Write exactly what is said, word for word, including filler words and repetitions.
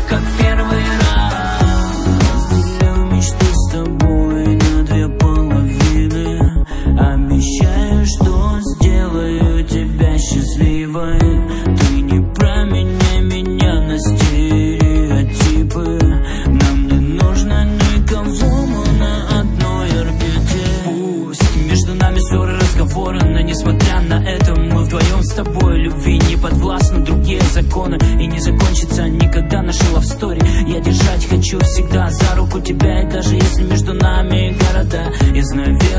как в первый раз. Разделил мечты с тобой на две половины. Обещаю, что сделаю тебя счастливой. Ты не променяй меня на стереотипы. Нам не нужно никого, мы на одной орбите. Пусть между нами ссоры, разговоры, но несмотря на это мы вдвоем с тобой. Любви не подвластны другие законы, и не закончится никогда наша лавстори. Я держать хочу всегда за руку тебя, и даже если между нами города, я знаю,